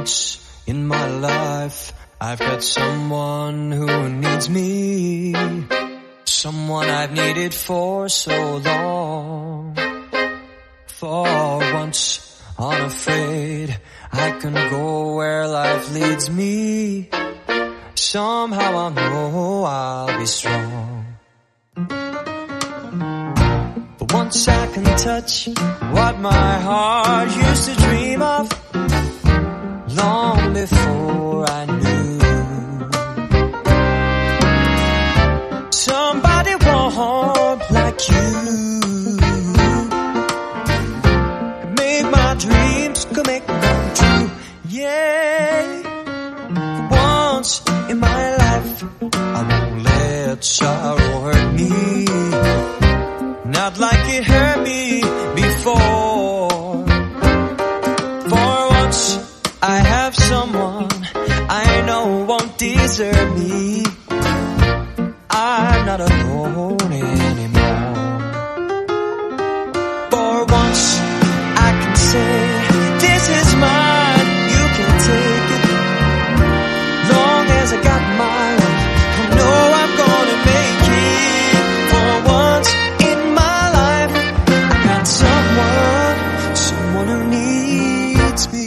once in my life I've got someone who needs me, someone I've needed for so long. For once unafraid, I can go where life leads me. Somehow I know I'll be strong. But once I can touch what my heart used to dream of, long before I knew somebody warm like you. Dreams could make them true, yeah. For once in my life, I won't let sorrow hurt me, not like it hurt me before. For once, I have someone I know won't desert me. I'm not alone anymore. For once, I can say, this is mine, you can take it. Long as I got my life, I know I'm gonna make it. For once in my life, I got someone who needs me.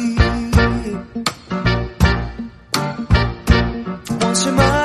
For once in my life.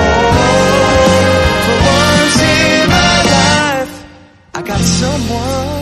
Someone